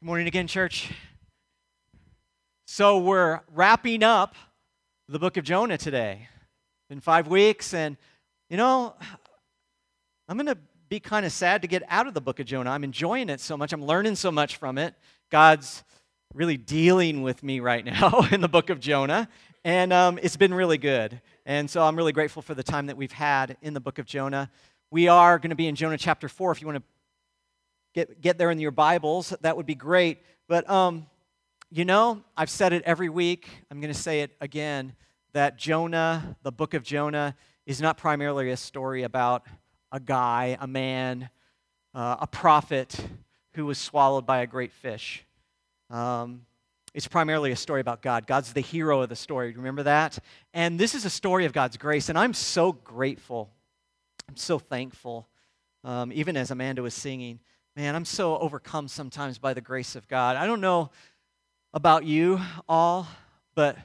Good morning again, church. So we're wrapping up the book of Jonah today. Been 5 weeks, and I'm going to be kind of sad to get out of the book of Jonah. I'm enjoying it so much. I'm learning so much from it. God's really dealing with me right now in the book of Jonah, and it's been really good. And so I'm really grateful for the time that we've had in the book of Jonah. We are going to be in Jonah chapter 4. If you want to get there in your Bibles, that would be great. But, I've said it every week. I'm going to say it again, that Jonah, the book of Jonah, is not primarily a story about a guy, a man, a prophet who was swallowed by a great fish. It's primarily a story about God. God's the hero of the story. Remember that? And this is a story of God's grace, and I'm so grateful. I'm so thankful. Even as Amanda was singing, man, I'm so overcome sometimes by the grace of God. I don't know about you all, but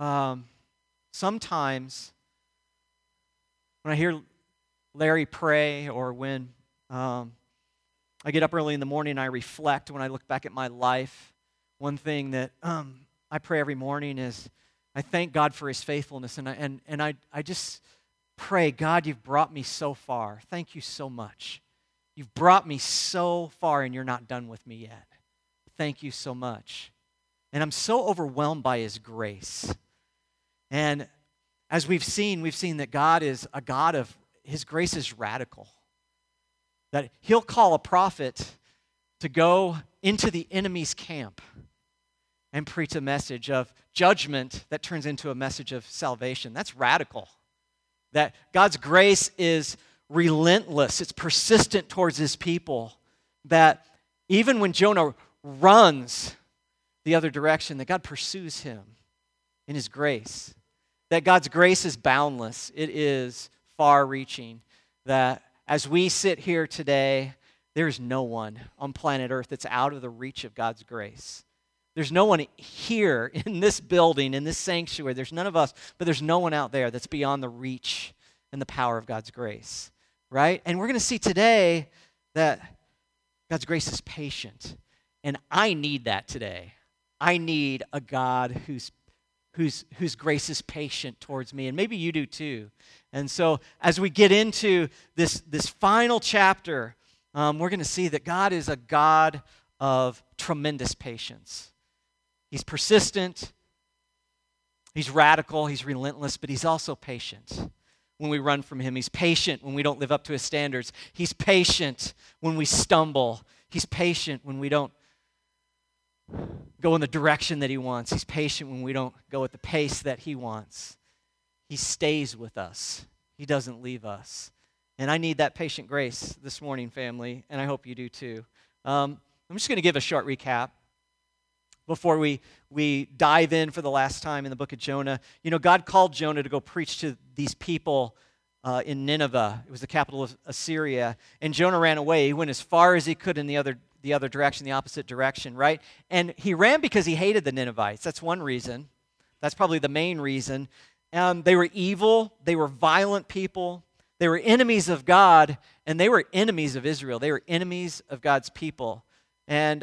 sometimes when I hear Larry pray, or when I get up early in the morning and I reflect, when I look back at my life, one thing that I pray every morning is I thank God for His faithfulness, and I just pray, God, you've brought me so far. Thank you so much. You've brought me so far, and you're not done with me yet. Thank you so much. And I'm so overwhelmed by His grace. And as we've seen that God is a God of, His grace is radical. That He'll call a prophet to go into the enemy's camp and preach a message of judgment that turns into a message of salvation. That's radical. That God's grace is relentless. It's persistent towards His people. That even when Jonah runs the other direction, that God pursues him in His grace. That God's grace is boundless. It is far-reaching. That as we sit here today, there's no one on planet Earth that's out of the reach of God's grace. There's no one here in this building, in this sanctuary. There's none of us, but there's no one out there that's beyond the reach and the power of God's grace. Right? And we're going to see today that God's grace is patient. And I need that today. I need a God whose grace is patient towards me. And maybe you do too. And so as we get into this final chapter, we're going to see that God is a God of tremendous patience. He's persistent. He's radical. He's relentless. But He's also patient. When we run from Him. He's patient when we don't live up to His standards. He's patient when we stumble. He's patient when we don't go in the direction that He wants. He's patient when we don't go at the pace that He wants. He stays with us. He doesn't leave us. And I need that patient grace this morning, family, and I hope you do too. I'm just going to give a short recap before we dive in for the last time in the book of Jonah. God called Jonah to go preach to these people in Nineveh. It was the capital of Assyria. And Jonah ran away. He went as far as he could in the other direction, the opposite direction, right? And he ran because he hated the Ninevites. That's one reason. That's probably the main reason. They were evil. They were violent people. They were enemies of God, and they were enemies of Israel. They were enemies of God's people. And,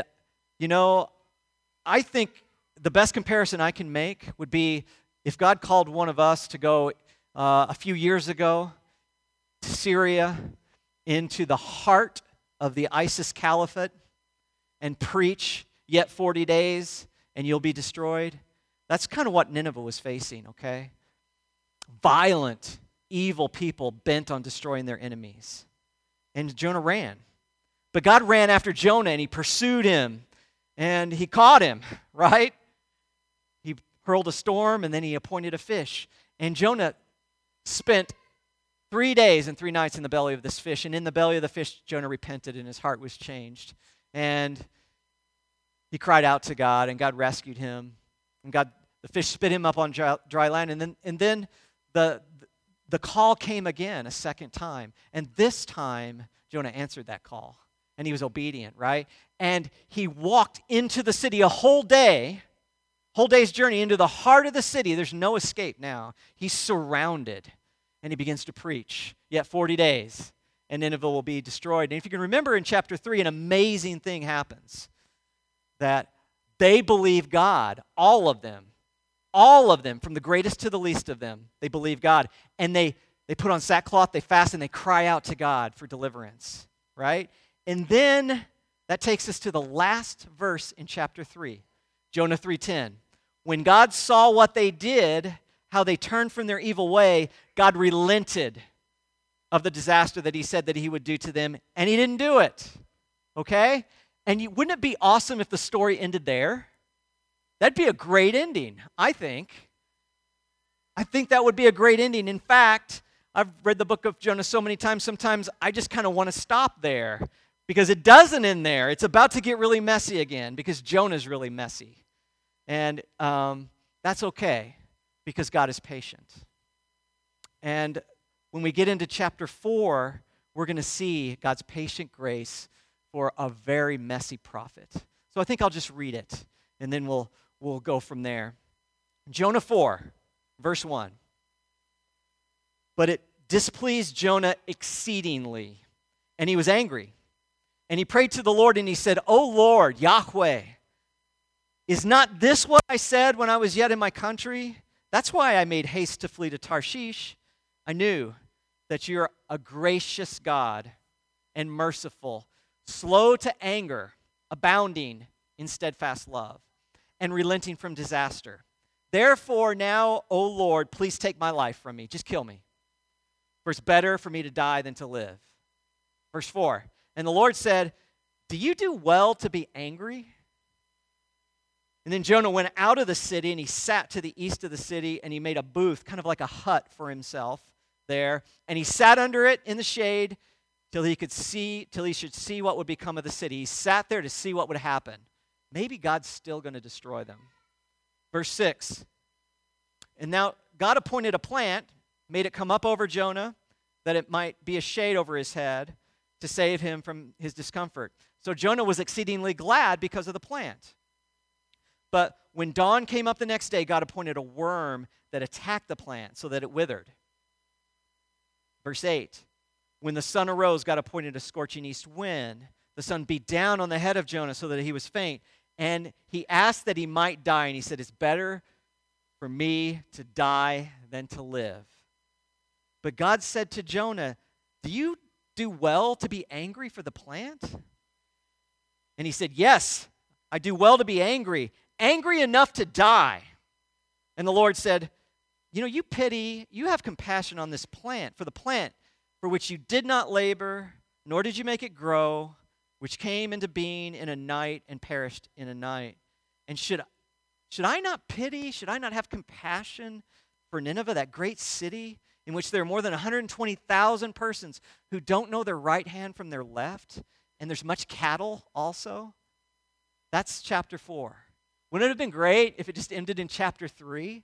I think the best comparison I can make would be if God called one of us to go a few years ago to Syria, into the heart of the ISIS caliphate, and preach, yet 40 days, and you'll be destroyed. That's kind of what Nineveh was facing, okay? Violent, evil people bent on destroying their enemies. And Jonah ran. But God ran after Jonah, and He pursued him. And He caught him, right? He hurled a storm, and then He appointed a fish. And Jonah spent 3 days and 3 nights in the belly of this fish. And in the belly of the fish, Jonah repented, and his heart was changed. And he cried out to God, and God rescued him. And the fish spit him up on dry land. And then the call came again a second time. And this time, Jonah answered that call. And he was obedient, right? And he walked into the city a whole day's journey into the heart of the city. There's no escape now. He's surrounded, and he begins to preach. Yet 40 days, and Nineveh will be destroyed. And if you can remember in chapter 3, an amazing thing happens. that they believe God, all of them, from the greatest to the least of them, they believe God. And they put on sackcloth, they fast, and they cry out to God for deliverance, right? And then that takes us to the last verse in chapter 3, Jonah 3:10. When God saw what they did, how they turned from their evil way, God relented of the disaster that he said that he would do to them, and he didn't do it, okay? And wouldn't it be awesome if the story ended there? That'd be a great ending, I think. I think that would be a great ending. In fact, I've read the book of Jonah so many times, sometimes I just kind of want to stop there because it doesn't end there. It's about to get really messy again because Jonah's really messy. And that's okay because God is patient. And when we get into chapter 4, we're going to see God's patient grace for a very messy prophet. So I think I'll just read it, and then we'll go from there. Jonah 4, verse 1. But it displeased Jonah exceedingly, and he was angry. And he prayed to the Lord, and he said, O Lord, Yahweh, is not this what I said when I was yet in my country? That's why I made haste to flee to Tarshish. I knew that you're a gracious God and merciful, slow to anger, abounding in steadfast love, and relenting from disaster. Therefore now, O Lord, please take my life from me. Just kill me. For it's better for me to die than to live. Verse 4, and the Lord said, do you do well to be angry? And then Jonah went out of the city, and he sat to the east of the city, and he made a booth, kind of like a hut for himself there. And he sat under it in the shade till he should see what would become of the city. He sat there to see what would happen. Maybe God's still going to destroy them. Verse 6, and now God appointed a plant, made it come up over Jonah, that it might be a shade over his head to save him from his discomfort. So Jonah was exceedingly glad because of the plant. But when dawn came up the next day, God appointed a worm that attacked the plant so that it withered. Verse 8, when the sun arose, God appointed a scorching east wind. The sun beat down on the head of Jonah so that he was faint. And he asked that he might die, and he said, it's better for me to die than to live. But God said to Jonah, do you do well to be angry for the plant? And he said, yes, I do well to be angry enough to die. And the Lord said, you have compassion on this plant, for the plant for which you did not labor, nor did you make it grow, which came into being in a night and perished in a night. And should I not pity, should I not have compassion for Nineveh, that great city in which there are more than 120,000 persons who don't know their right hand from their left, and there's much cattle also? That's chapter 4. Wouldn't it have been great if it just ended in chapter 3?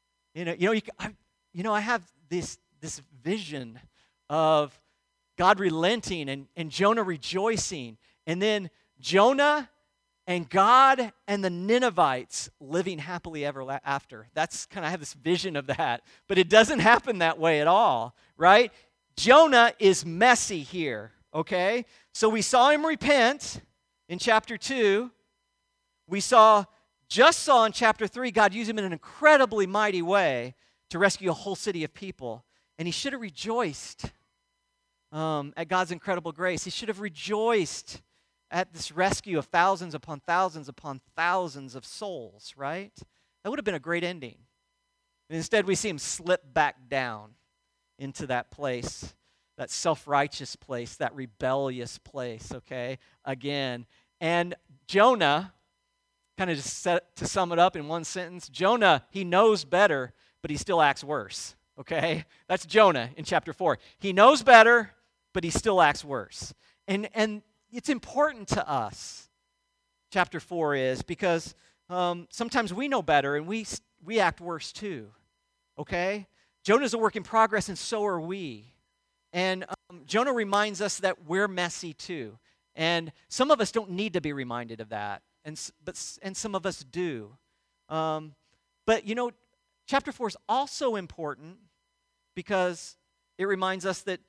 I have this vision of God relenting and Jonah rejoicing, and then Jonah and God and the Ninevites living happily ever after. That's I have this vision of that, but it doesn't happen that way at all, right? Jonah is messy here, okay? So we saw him repent in chapter 2. We just saw in chapter 3, God used him in an incredibly mighty way to rescue a whole city of people. And he should have rejoiced at God's incredible grace. He should have rejoiced at this rescue of thousands upon thousands upon thousands of souls, right? That would have been a great ending. And instead, we see him slip back down into that place, that self-righteous place, that rebellious place, okay, again. And Jonah, kind of just to sum it up in one sentence, Jonah, he knows better, but he still acts worse, okay? That's Jonah in chapter 4. He knows better, but he still acts worse. And it's important to us, chapter 4 is, because sometimes we know better and we act worse too, okay? Jonah's a work in progress, and so are we. And Jonah reminds us that we're messy too. And some of us don't need to be reminded of that, and some of us do. But chapter 4 is also important because it reminds us that,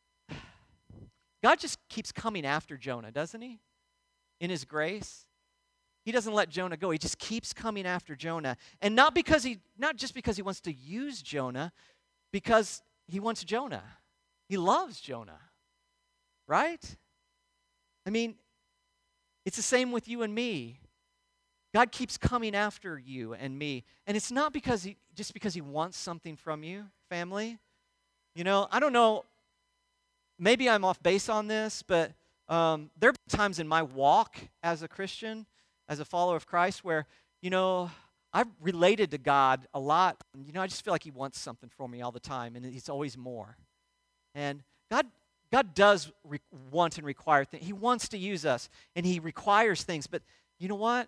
God just keeps coming after Jonah, doesn't he? In his grace. he doesn't let Jonah go. He just keeps coming after Jonah. And not just because he wants to use Jonah, because he wants Jonah. He loves Jonah. Right? I mean, it's the same with you and me. God keeps coming after you and me. And it's not just because he wants something from you, family. You know, I don't know, maybe I'm off base on this, but there have been times in my walk as a Christian, as a follower of Christ, where, you know, I've related to God a lot. You know, I just feel like he wants something from me all the time, and it's always more. And God does want and require things. He wants to use us, and he requires things. But you know what?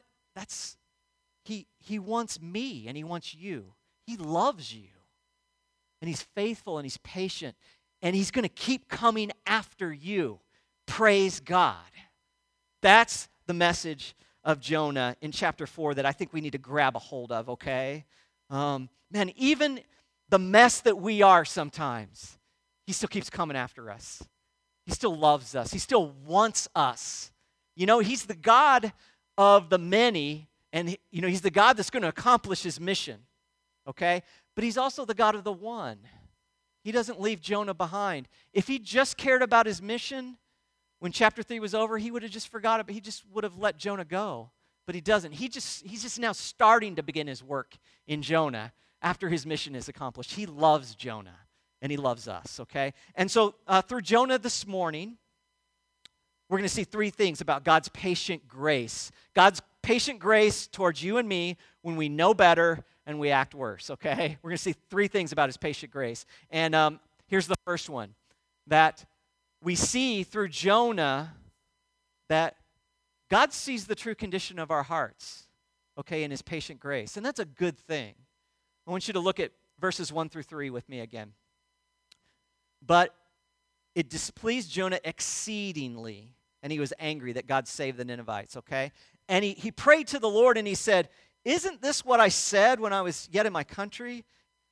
He wants me, and he wants you. He loves you. And he's faithful, and he's patient, and he's going to keep coming after you. Praise God. That's the message of Jonah in chapter 4 that I think we need to grab a hold of, okay? Man, even the mess that we are sometimes, he still keeps coming after us. He still loves us. He still wants us. You know, he's the God of the many, and you know, he's the God that's going to accomplish his mission, okay? But he's also the God of the one. He doesn't leave Jonah behind. If he just cared about his mission, when chapter 3 was over, he would have just forgot it, but he just would have let Jonah go. But he doesn't. He's just now starting to begin his work in Jonah after his mission is accomplished. He loves Jonah, and he loves us, okay? And so through Jonah this morning, we're going to see three things about God's patient grace. God's patient grace towards you and me when we know better and we act worse, okay? We're going to see three things about his patient grace. And here's the first one, that we see through Jonah that God sees the true condition of our hearts, okay, in his patient grace. And that's a good thing. I want you to look at verses 1 through 3 with me again. But it displeased Jonah exceedingly, and he was angry that God saved the Ninevites, okay? And he prayed to the Lord, and he said, isn't this what I said when I was yet in my country?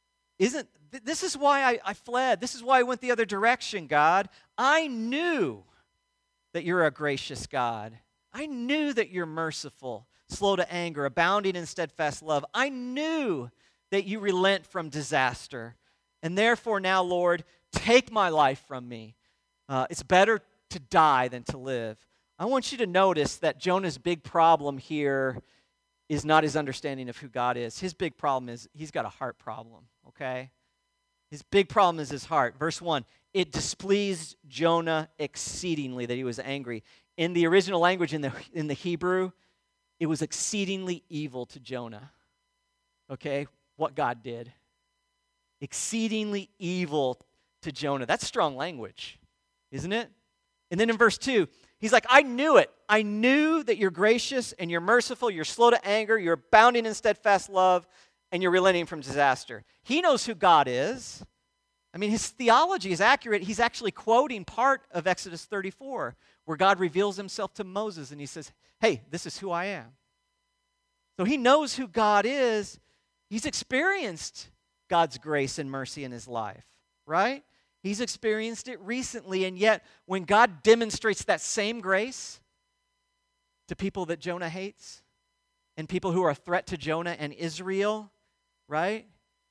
This is why I fled. This is why I went the other direction, God. I knew that you're a gracious God. I knew that you're merciful, slow to anger, abounding in steadfast love. I knew that you relent from disaster. And therefore now, Lord, take my life from me. It's better to die than to live. I want you to notice that Jonah's big problem here is not his understanding of who God is. His big problem is he's got a heart problem, okay? His big problem is his heart. Verse 1, it displeased Jonah exceedingly that he was angry. In the original language, in the Hebrew, it was exceedingly evil to Jonah, okay, what God did. Exceedingly evil to Jonah. That's strong language, isn't it? And then in verse 2, he's like, I knew it. I knew that you're gracious and you're merciful, you're slow to anger, you're abounding in steadfast love, and you're relenting from disaster. He knows who God is. I mean, his theology is accurate. He's actually quoting part of Exodus 34, where God reveals himself to Moses, and he says, hey, this is who I am. So he knows who God is. He's experienced God's grace and mercy in his life, right? He's experienced it recently, and yet when God demonstrates that same grace to people that Jonah hates and people who are a threat to Jonah and Israel, right?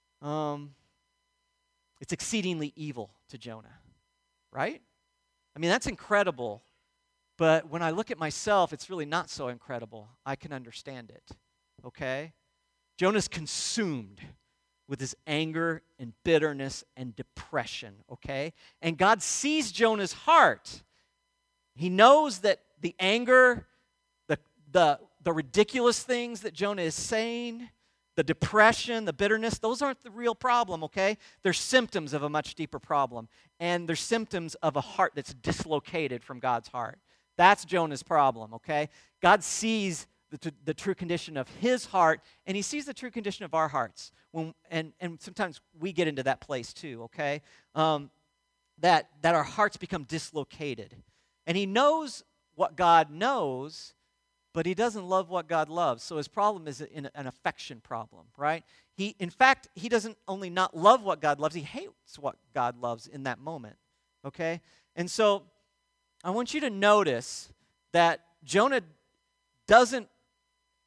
It's exceedingly evil to Jonah, right? I mean, that's incredible, but when I look at myself, it's really not so incredible. I can understand it, okay? Jonah's consumed with his anger and bitterness and depression, okay? And God sees Jonah's heart. He knows that the anger, the ridiculous things that Jonah is saying, the depression, the bitterness, those aren't the real problem, okay? They're symptoms of a much deeper problem. And they're symptoms of a heart that's dislocated from God's heart. That's Jonah's problem, okay? God sees the true condition of his heart, and he sees the true condition of our hearts. And sometimes we get into that place too, okay? That our hearts become dislocated. And he knows what God knows, but he doesn't love what God loves. So his problem is an affection problem, right? In fact, he doesn't only not love what God loves, he hates what God loves in that moment, okay? And so I want you to notice that Jonah doesn't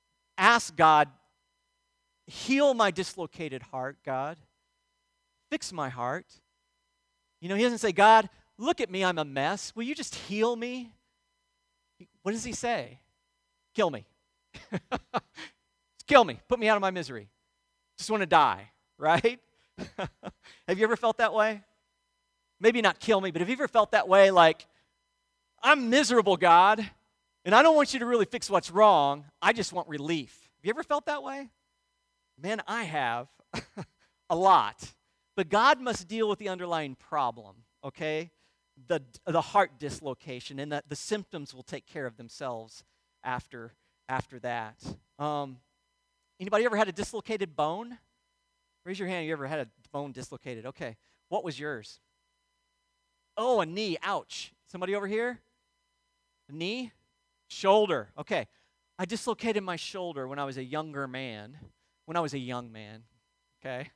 ask God, heal my dislocated heart, God. Fix my heart. He doesn't say, God, look at me, I'm a mess. Will you just heal me? What does he say? Kill me. Kill me. Put me out of my misery. Just want to die, right? Have you ever felt that way? Maybe not kill me, but have you ever felt that way, like, I'm miserable, God, and I don't want you to really fix what's wrong. I just want relief. Have you ever felt that way? Man, I have a lot. But God must deal with the underlying problem, okay? The heart dislocation, and the symptoms will take care of themselves after that. Anybody ever had a dislocated bone? Raise your hand. You ever had a bone dislocated? Okay. What was yours? Oh, a knee. Ouch. Somebody over here? A knee? Shoulder. Okay. I dislocated my shoulder when I was a younger man. When I was a young man. Okay.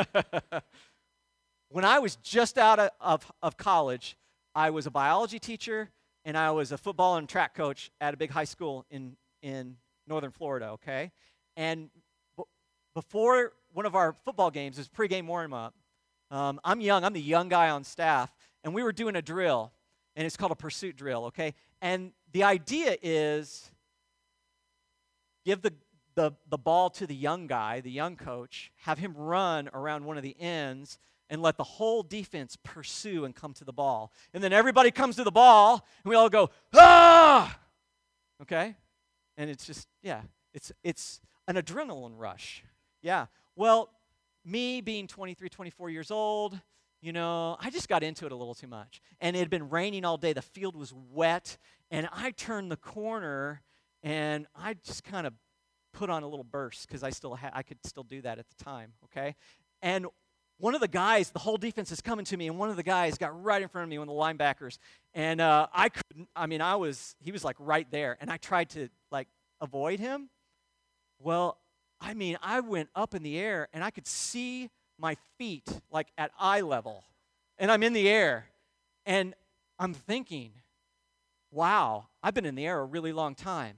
When I was just out of college, I was a biology teacher and I was a football and track coach at a big high school in northern Florida, okay? And before one of our football games, it was pregame warm-up, I'm young, I'm the young guy on staff, and we were doing a drill, and it's called a pursuit drill, okay? And the idea is give the ball to the young guy, the young coach, have him run around one of the ends, and let the whole defense pursue and come to the ball. And then everybody comes to the ball, and we all go, ah! Okay? And it's just, yeah, it's an adrenaline rush. Yeah. Well, me being 23, 24 years old, I just got into it a little too much. And it had been raining all day. The field was wet. And I turned the corner, and I just kind of put on a little burst because I could still do that at the time, okay? And one of the guys, the whole defense is coming to me, and one of the guys got right in front of me, one of the linebackers, and he was like right there, and I tried to like avoid him. Well, I went up in the air, and I could see my feet like at eye level, and I'm in the air, and I'm thinking, wow, I've been in the air a really long time.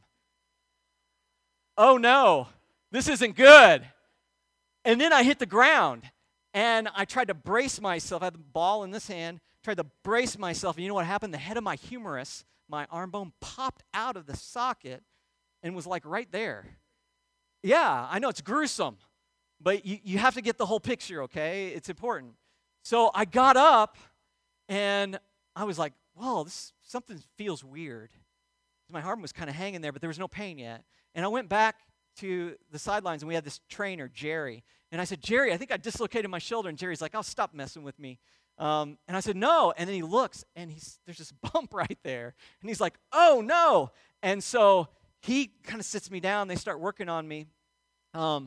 Oh no, this isn't good. And then I hit the ground. And I tried to brace myself. I had the ball in this hand, tried to brace myself. And you know what happened? The head of my humerus, my arm bone, popped out of the socket and was like right there. Yeah, I know it's gruesome, but you have to get the whole picture, okay? It's important. So I got up, and I was like, whoa, something feels weird. My arm was kind of hanging there, but there was no pain yet. And I went back to the sidelines, and we had this trainer, Jerry. And I said, Jerry, I think I dislocated my shoulder. And Jerry's like, oh, stop messing with me. And I said, no. And then he looks, and there's this bump right there. And he's like, oh, no. And so he kind of sits me down. They start working on me. I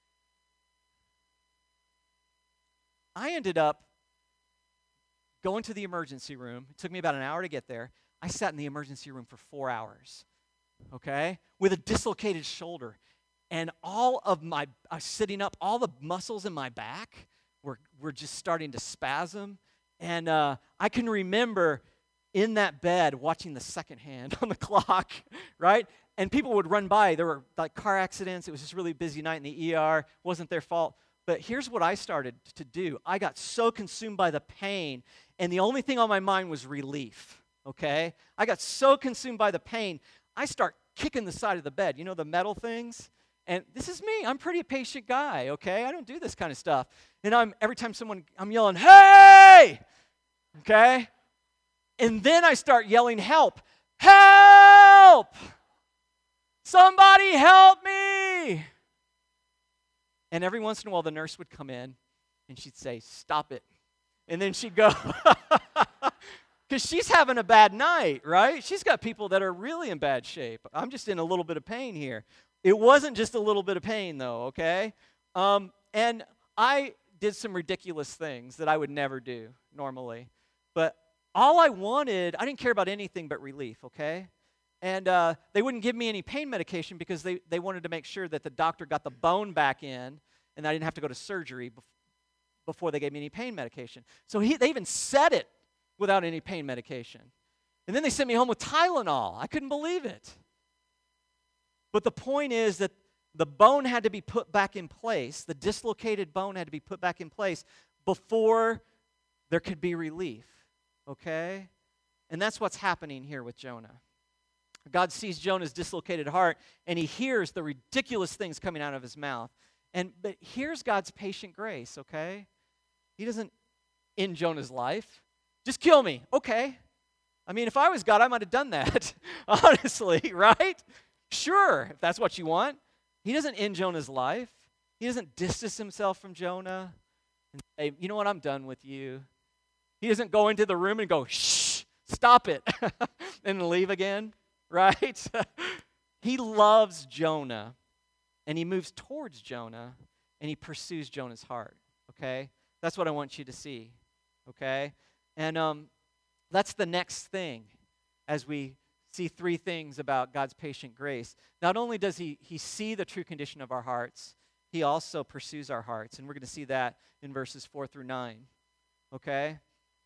ended up going to the emergency room. It took me about an hour to get there. I sat in the emergency room for 4 hours, okay, with a dislocated shoulder. And sitting up, all the muscles in my back were just starting to spasm. And I can remember in that bed watching the second hand on the clock, right? And people would run by. There were like car accidents. It was just a really busy night in the ER. It wasn't their fault. But here's what I started to do. I got so consumed by the pain, and the only thing on my mind was relief, okay? I got so consumed by the pain, I start kicking the side of the bed. You know the metal things? And this is me. I'm a pretty patient guy, okay? I don't do this kind of stuff. And every time I'm yelling, hey! Okay? And then I start yelling, help! Help! Somebody help me! And every once in a while, the nurse would come in, and she'd say, stop it. And then she'd go, because she's having a bad night, right? She's got people that are really in bad shape. I'm just in a little bit of pain here. It wasn't just a little bit of pain, though, okay? And I did some ridiculous things that I would never do normally. But all I didn't care about anything but relief, okay? And they wouldn't give me any pain medication because they wanted to make sure that the doctor got the bone back in and I didn't have to go to surgery before they gave me any pain medication. So they even said it without any pain medication. And then they sent me home with Tylenol. I couldn't believe it. But the point is that the bone had to be put back in place. The dislocated bone had to be put back in place before there could be relief, okay? And that's what's happening here with Jonah. God sees Jonah's dislocated heart, and he hears the ridiculous things coming out of his mouth. But here's God's patient grace, okay? He doesn't end Jonah's life. Just kill me, okay? I mean, if I was God, I might have done that, honestly, right? Sure, if that's what you want. He doesn't end Jonah's life. He doesn't distance himself from Jonah and say, you know what, I'm done with you. He doesn't go into the room and go, shh, stop it, and leave again, right? He loves Jonah, and he moves towards Jonah, and he pursues Jonah's heart, okay? That's what I want you to see, okay? And that's the next thing as we see three things about God's patient grace. Not only does he see the true condition of our hearts, he also pursues our hearts. And we're going to see that in verses 4 through 9. Okay?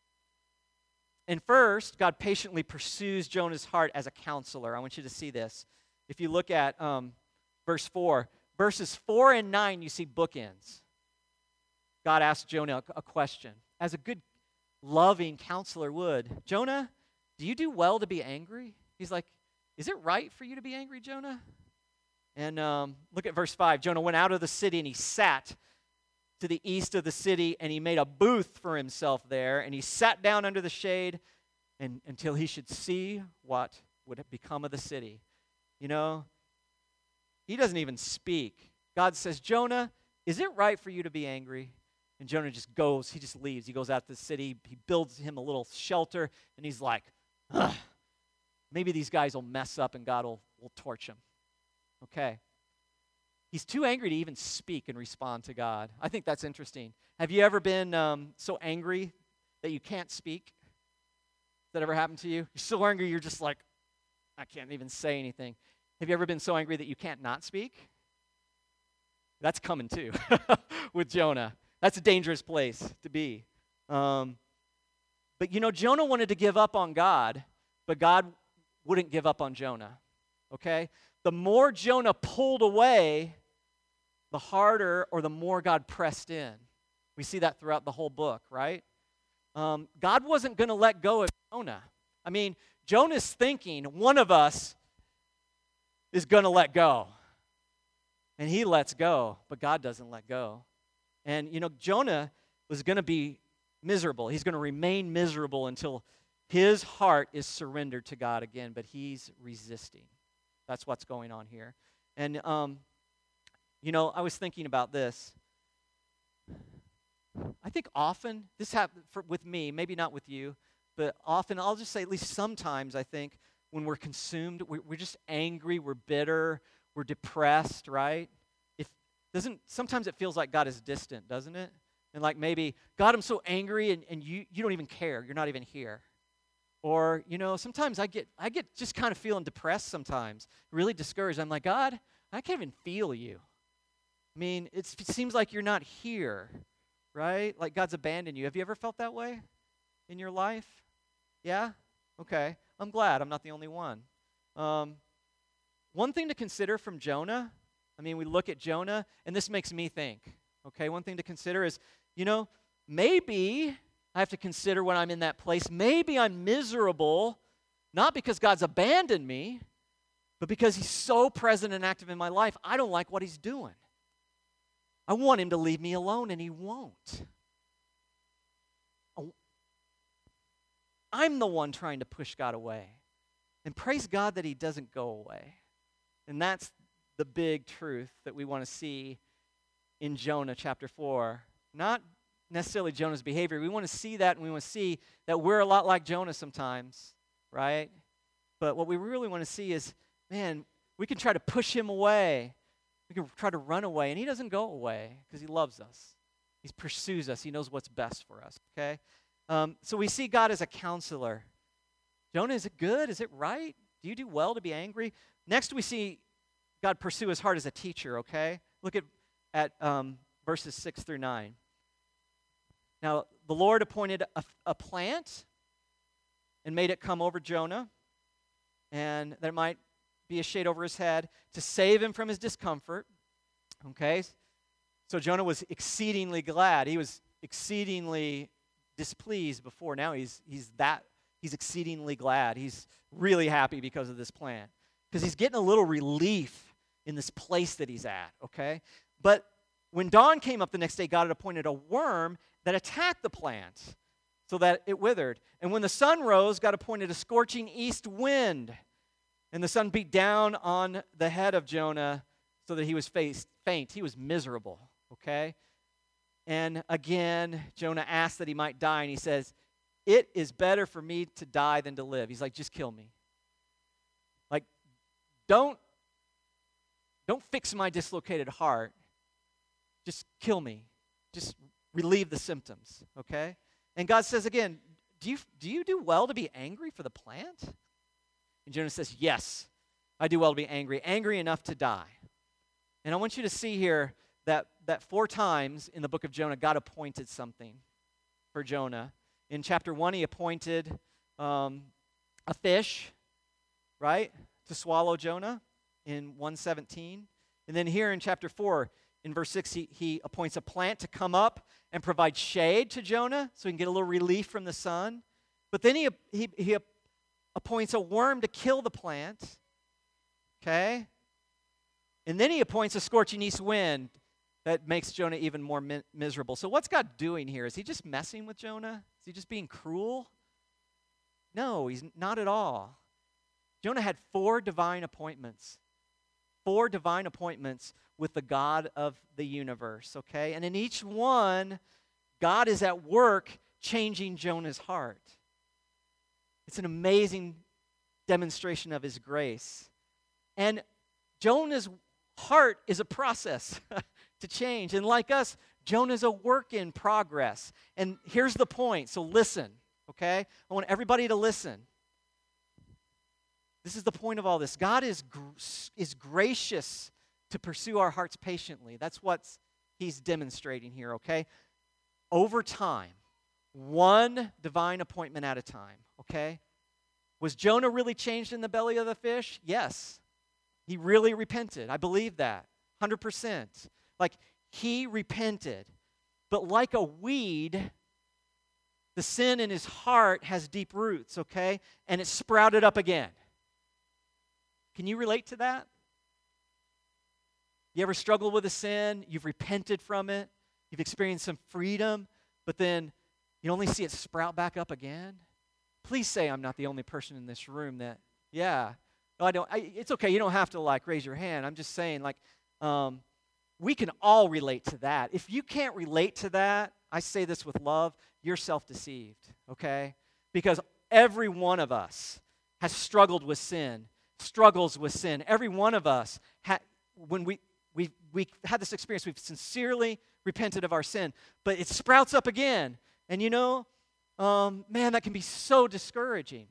And first, God patiently pursues Jonah's heart as a counselor. I want you to see this. If you look at verse 4, verses 4 and 9, you see bookends. God asked Jonah a question, as a good, loving counselor would. Jonah, do you do well to be angry? He's like, is it right for you to be angry, Jonah? And look at verse 5. Jonah went out of the city and he sat to the east of the city, and he made a booth for himself there, and he sat down under the shade until he should see what would become of the city. You know, he doesn't even speak. God says, Jonah, is it right for you to be angry? And Jonah just goes, he just leaves. He goes out to the city, he builds him a little shelter, and he's like, ugh. Maybe these guys will mess up and God will torch them. Okay. He's too angry to even speak and respond to God. I think that's interesting. Have you ever been so angry that you can't speak? Has that ever happened to you? You're so angry, you're just like, I can't even say anything. Have you ever been so angry that you can't not speak? That's coming too with Jonah. That's a dangerous place to be. But you know, Jonah wanted to give up on God, but God wouldn't give up on Jonah, okay? The more Jonah pulled away, the harder or the more God pressed in. We see that throughout the whole book, right? God wasn't going to let go of Jonah. I mean, Jonah's thinking one of us is going to let go. And he lets go, but God doesn't let go. And, you know, Jonah was going to be miserable. He's going to remain miserable until his heart is surrendered to God again, but he's resisting. That's what's going on here. And, you know, I was thinking about this. I think often, this happens with me, maybe not with you, but often, I'll just say at least sometimes, I think, when we're consumed, we're just angry, we're bitter, we're depressed, right? Sometimes it feels like God is distant, doesn't it? And like maybe, God, I'm so angry, and you don't even care. You're not even here. Or, you know, sometimes I get just kind of feeling depressed sometimes, really discouraged. I'm like, God, I can't even feel you. I mean, it seems like you're not here, right? Like God's abandoned you. Have you ever felt that way in your life? Yeah? Okay. I'm glad I'm not the only one. One thing to consider from Jonah, I mean, we look at Jonah, and this makes me think, okay? One thing to consider is, you know, maybe I have to consider when I'm in that place, maybe I'm miserable, not because God's abandoned me, but because he's so present and active in my life, I don't like what he's doing. I want him to leave me alone, and he won't. I'm the one trying to push God away. And praise God that he doesn't go away. And that's the big truth that we want to see in Jonah chapter 4. Not necessarily Jonah's behavior. We want to see that, and we want to see that we're a lot like Jonah sometimes, right? But what we really want to see is, man, we can try to push him away. We can try to run away, and he doesn't go away because he loves us. He pursues us. He knows what's best for us, okay? So we see God as a counselor. Jonah, is it good? Is it right? Do you do well to be angry? Next, we see God pursue his heart as a teacher, okay? Look at verses 6 through 9. Now, the Lord appointed a plant and made it come over Jonah, and there might be a shade over his head to save him from his discomfort. Okay? So Jonah was exceedingly glad. He was exceedingly displeased before. Now he's exceedingly glad. He's really happy because of this plan. Because he's getting a little relief in this place that he's at, okay? But when dawn came up the next day, God had appointed a worm that attacked the plant so that it withered. And when the sun rose, God appointed a scorching east wind. And the sun beat down on the head of Jonah so that he was faint. He was miserable, okay? And again, Jonah asked that he might die, and he says, "It is better for me to die than to live." He's like, "Just kill me. Like, don't fix my dislocated heart. Just kill me. Just relieve the symptoms," okay? And God says again, do you do well to be angry for the plant? And Jonah says, "Yes, I do well to be angry enough to die." And I want you to see here that 4 times in the book of Jonah, God appointed something for Jonah. In chapter 1, he appointed a fish, right, to swallow Jonah in 1:17. And then here in chapter 4, in verse 6, he appoints a plant to come up and provide shade to Jonah so he can get a little relief from the sun. But then he appoints a worm to kill the plant, okay? And then he appoints a scorching east wind that makes Jonah even more miserable. So what's God doing here? Is he just messing with Jonah? Is he just being cruel? No, he's not at all. Jonah had 4 divine appointments. 4 divine appointments with the God of the universe, okay? And in each one, God is at work changing Jonah's heart. It's an amazing demonstration of his grace. And Jonah's heart is a process to change. And like us, Jonah's a work in progress. And here's the point. So listen, okay? I want everybody to listen. This is the point of all this. God is gracious to pursue our hearts patiently. That's what he's demonstrating here, okay? Over time, one divine appointment at a time, okay? Was Jonah really changed in the belly of the fish? Yes. He really repented. I believe that, 100%. Like, he repented. But like a weed, the sin in his heart has deep roots, okay? And it sprouted up again. Can you relate to that? You ever struggled with a sin? You've repented from it. You've experienced some freedom, but then you only see it sprout back up again? Please say I'm not the only person in this room that, yeah. No, it's okay. You don't have to, raise your hand. I'm just saying, we can all relate to that. If you can't relate to that, I say this with love, you're self-deceived, okay? Because every one of us has struggled with sin, struggles with sin. Every one of us, when we had this experience, we've sincerely repented of our sin, but it sprouts up again. And man, that can be so discouraging.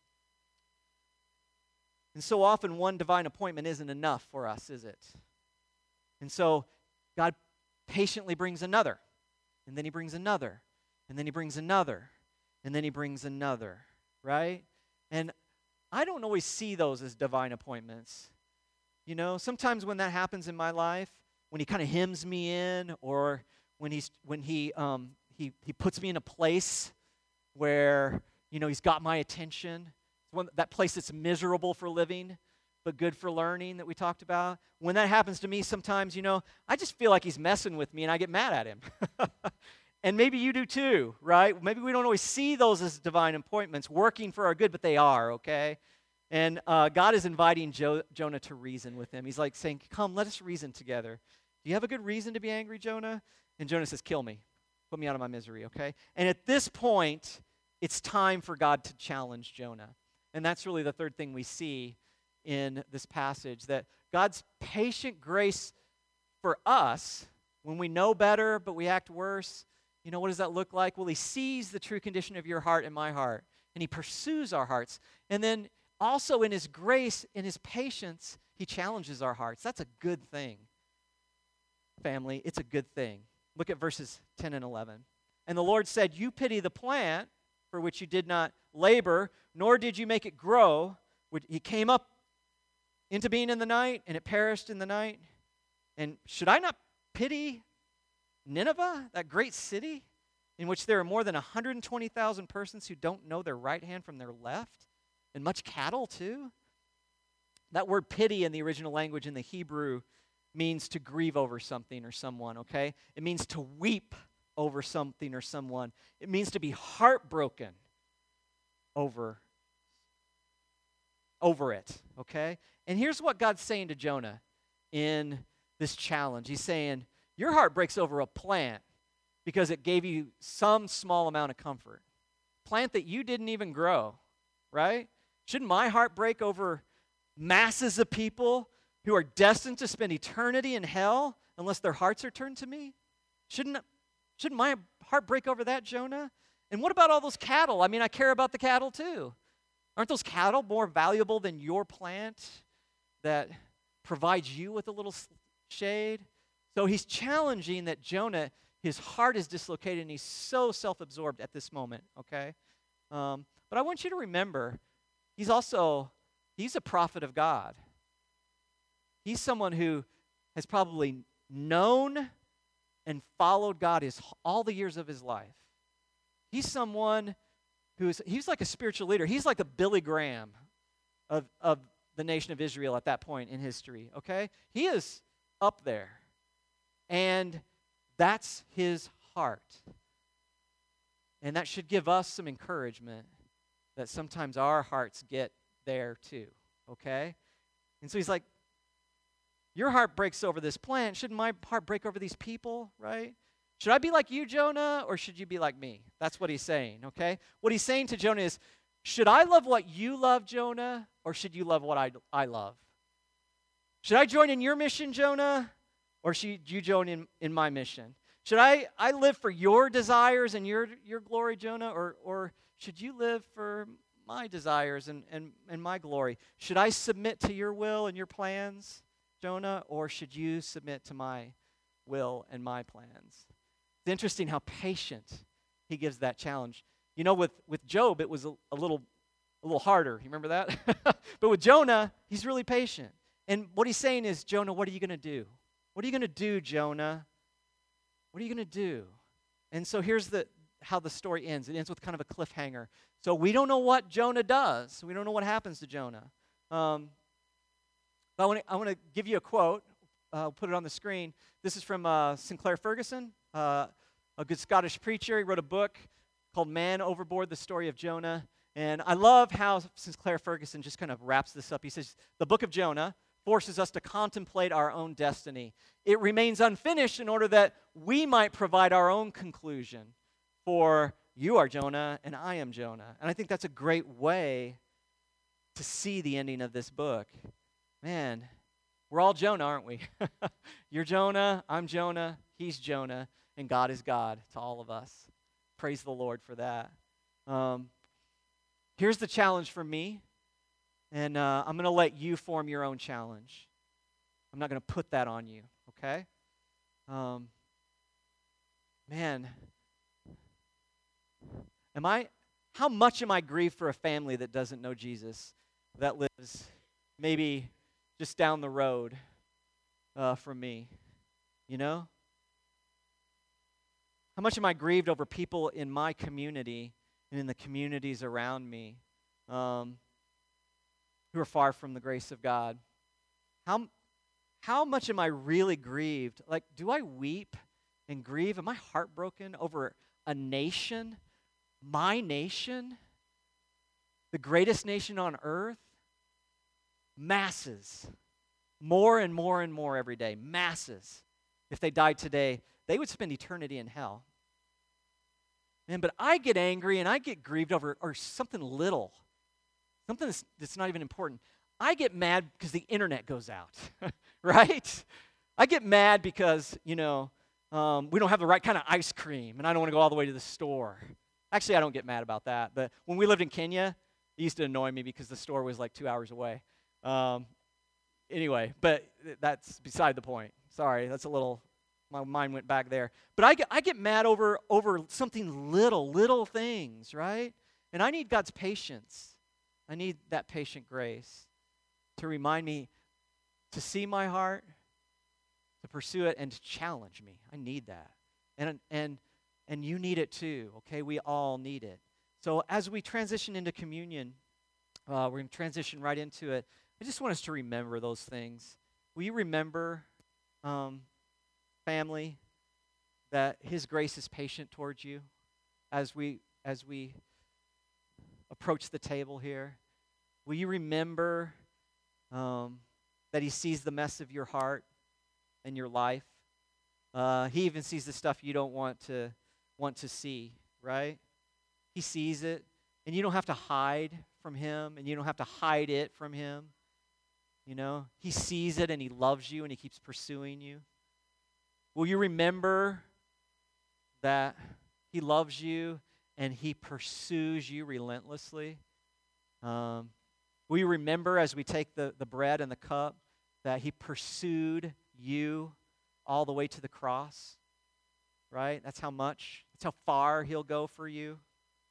And so often one divine appointment isn't enough for us, is it? And so God patiently brings another, and then he brings another, and then he brings another, and then he brings another, right? And I don't always see those as divine appointments. Sometimes when that happens in my life, when he kind of hems me in, or when he puts me in a place where, he's got my attention, that place that's miserable for living, but good for learning that we talked about. When that happens to me sometimes, I just feel like he's messing with me and I get mad at him. And maybe you do too, right? Maybe we don't always see those as divine appointments working for our good, but they are, okay? And God is inviting Jonah to reason with him. He's like saying, "Come, let us reason together. Do you have a good reason to be angry, Jonah?" And Jonah says, "Kill me. Put me out of my misery," okay? And at this point, it's time for God to challenge Jonah. And that's really the third thing we see in this passage, that God's patient grace for us, when we know better but we act worse, what does that look like? Well, he sees the true condition of your heart and my heart, and he pursues our hearts. And then also in his grace, in his patience, he challenges our hearts. That's a good thing, family. It's a good thing. Look at verses 10 and 11. "And the Lord said, 'You pity the plant for which you did not labor, nor did you make it grow.' He came up into being in the night, and it perished in the night. And should I not pity Nineveh, that great city in which there are more than 120,000 persons who don't know their right hand from their left, and much cattle too? That word pity in the original language in the Hebrew means to grieve over something or someone, okay? It means to weep over something or someone. It means to be heartbroken over it, okay? And here's what God's saying to Jonah in this challenge. He's saying, your heart breaks over a plant because it gave you some small amount of comfort. Plant that you didn't even grow, right? Shouldn't my heart break over masses of people who are destined to spend eternity in hell unless their hearts are turned to me? Shouldn't my heart break over that, Jonah? And what about all those cattle? I mean, I care about the cattle too. Aren't those cattle more valuable than your plant that provides you with a little shade? So he's challenging that Jonah, his heart is dislocated and he's so self-absorbed at this moment, okay? But I want you to remember, he's a prophet of God. He's someone who has probably known and followed God all the years of his life. He's someone he's like a spiritual leader. He's like the Billy Graham of the nation of Israel at that point in history, okay? He is up there. And that's his heart. And that should give us some encouragement that sometimes our hearts get there too, okay? And so he's like, your heart breaks over this plant. Shouldn't my heart break over these people, right? Should I be like you, Jonah, or should you be like me? That's what he's saying, okay? What he's saying to Jonah is, should I love what you love, Jonah, or should you love what I love? Should I join in your mission, Jonah, or should you join in my mission? Should I live for your desires and your glory, Jonah, or should you live for my desires and my glory? Should I submit to your will and your plans, Jonah, or should you submit to my will and my plans? It's interesting how patient he gives that challenge. You know, with Job, it was a little harder. You remember that? But with Jonah, he's really patient. And what he's saying is, Jonah, what are you going to do? What are you going to do, Jonah? What are you going to do? And so here's how the story ends. It ends with kind of a cliffhanger. So we don't know what Jonah does. We don't know what happens to Jonah. But I want to give you a quote. I'll put it on the screen. This is from Sinclair Ferguson, a good Scottish preacher. He wrote a book called Man Overboard, the Story of Jonah. And I love how Sinclair Ferguson just kind of wraps this up. He says, the book of Jonah forces us to contemplate our own destiny. It remains unfinished in order that we might provide our own conclusion. For you are Jonah and I am Jonah. And I think that's a great way to see the ending of this book. Man, we're all Jonah, aren't we? You're Jonah, I'm Jonah, he's Jonah, and God is God to all of us. Praise the Lord for that. Here's the challenge for me, and I'm going to let you form your own challenge. I'm not going to put that on you, okay? How much am I grieved for a family that doesn't know Jesus, that lives maybe just down the road from me, you know? How much am I grieved over people in my community and in the communities around me who are far from the grace of God? How much am I really grieved? Like, do I weep and grieve? Am I heartbroken over a nation, my nation, the greatest nation on earth? Masses, more and more and more every day, masses. If they died today, they would spend eternity in hell. Man, but I get angry and I get grieved over something little, something that's not even important. I get mad because the internet goes out, right? I get mad because, we don't have the right kind of ice cream and I don't want to go all the way to the store. Actually, I don't get mad about that. But when we lived in Kenya, it used to annoy me because the store was like 2 hours away. Anyway, but that's beside the point. Sorry, my mind went back there. But I get mad over something little things, right? And I need God's patience. I need that patient grace to remind me to see my heart, to pursue it and to challenge me. I need that. And you need it too, okay? We all need it. So as we transition into communion, we're going to transition right into it. I just want us to remember those things. Will you remember, family, that his grace is patient towards you as we approach the table here? Will you remember that he sees the mess of your heart and your life? He even sees the stuff you don't want to see, right? He sees it, and you don't have to hide from him, and you don't have to hide it from him. You know, he sees it, and he loves you, and he keeps pursuing you. Will you remember that he loves you, and he pursues you relentlessly? Will you remember as we take the bread and the cup that he pursued you all the way to the cross? Right? That's how far he'll go for you.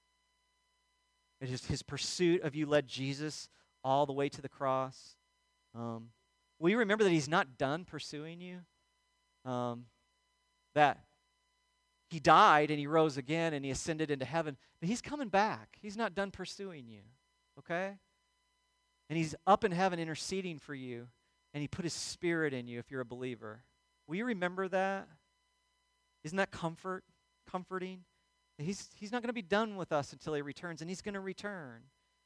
It is his pursuit of you led Jesus all the way to the cross. Will you remember that he's not done pursuing you? That he died and he rose again and he ascended into heaven, but he's coming back. He's not done pursuing you, okay? And he's up in heaven interceding for you, and he put his spirit in you if you're a believer. Will you remember that? Isn't that comforting? He's not going to be done with us until he returns, and he's going to return.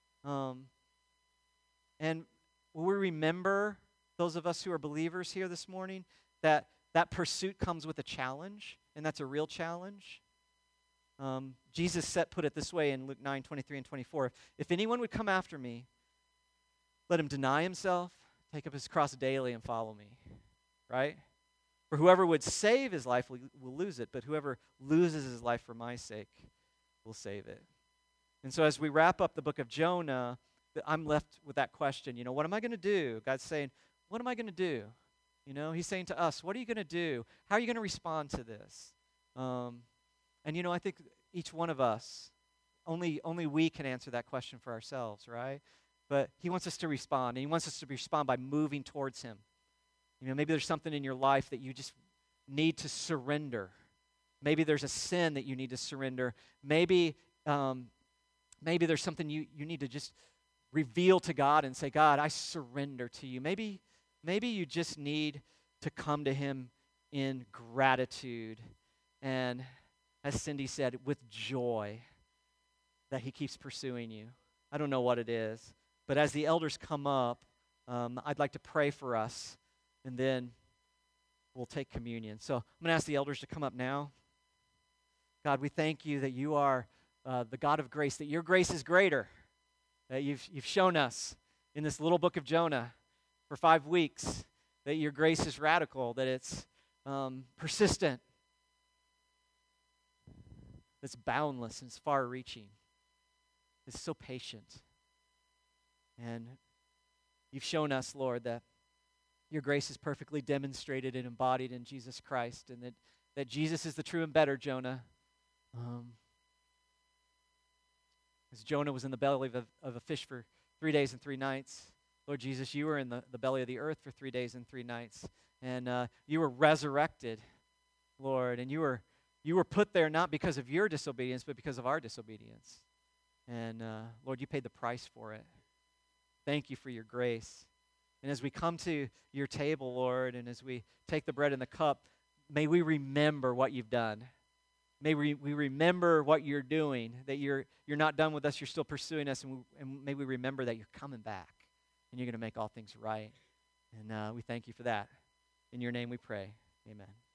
And will we remember, those of us who are believers here this morning, that pursuit comes with a challenge, and that's a real challenge? Jesus put it this way in Luke 9:23 and 24. If anyone would come after me, let him deny himself, take up his cross daily, and follow me. Right? For whoever would save his life will lose it, but whoever loses his life for my sake will save it. And so as we wrap up the book of Jonah, I'm left with that question, what am I going to do? God's saying, what am I going to do? He's saying to us, what are you going to do? How are you going to respond to this? And I think each one of us, only we can answer that question for ourselves, right? But he wants us to respond, and he wants us to respond by moving towards him. Maybe there's something in your life that you just need to surrender. Maybe there's a sin that you need to surrender. Maybe there's something you need to just reveal to God and say, God, I surrender to you. Maybe you just need to come to him in gratitude and, as Cindy said, with joy that he keeps pursuing you. I don't know what it is, but as the elders come up, I'd like to pray for us, and then we'll take communion. So I'm going to ask the elders to come up now. God, we thank you that you are the God of grace, that your grace is greater, that you've shown us in this little book of Jonah for 5 weeks, that your grace is radical, that it's persistent, it's boundless, and it's far-reaching. It's so patient. And you've shown us, Lord, that your grace is perfectly demonstrated and embodied in Jesus Christ, and that Jesus is the true and better Jonah. As Jonah was in the belly of a fish for 3 days and 3 nights, Lord Jesus, you were in the belly of the earth for 3 days and 3 nights, and you were resurrected, Lord, and you were put there not because of your disobedience, but because of our disobedience. And Lord, you paid the price for it. Thank you for your grace. And as we come to your table, Lord, and as we take the bread and the cup, may we remember what you've done. May we remember what you're doing, that you're not done with us, you're still pursuing us, and may we remember that you're coming back, and you're going to make all things right. And we thank you for that. In your name we pray. Amen.